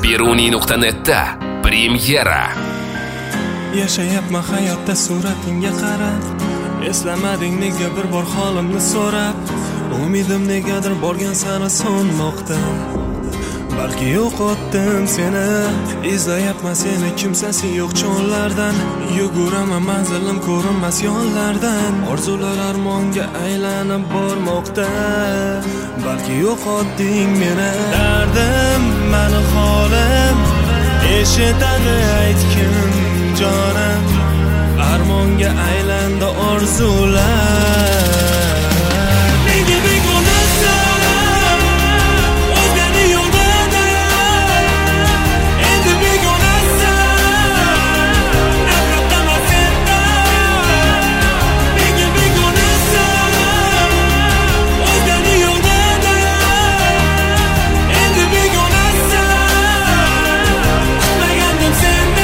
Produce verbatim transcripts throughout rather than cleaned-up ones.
Beruniy nuqta netda premyera. Yashayapman hayotda suratingga qarab, eslamading nega bir bor holimni so'rab, umidim negadir borgan sari so'nmoqda. Balki yo'qotdim seni, izlayapman seni kimsasi yo'q cho'llardan, yuguraman manzilim ko'rinmas yo'llardan, orzular armonga aylanib bormoqda. Balki yo'qotding meni, dardim meni holim, eshitadi aytgin jonim, armonga aylandi orzular. Nega begonasan, o'zgani yo'lda, endi begonasan, nafratdaman sendan. Nega begonasan, o'zgani yo'lda, endi begonasan, kutmagandim sendan.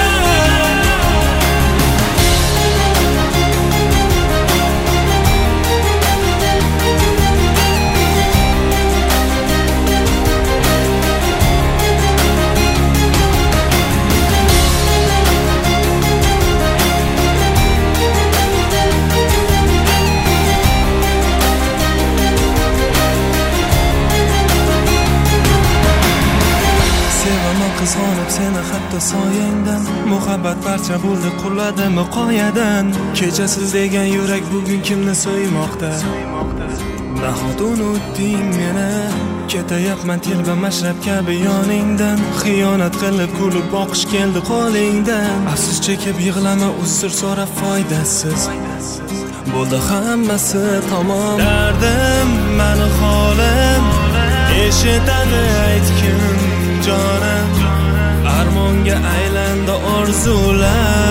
Qizg'onib seni hatto soyangdan, muhabbat parcha bo'ldi quladimi qoyadan. Kechasiz degan yurak bugun kimni so'ymoqda? Nahot unutding meni, ketayapman telba mashrab kabi yoningdan. Xiyonat qilib kulib boqish keldi qo'lingdan. Afsus chekib yig'lama, uzr so'rab foydasiz, bo'ldi hammasi tamom. Dardim meni holim, eshitadi aytgin jonim, armonga aylandi orzular.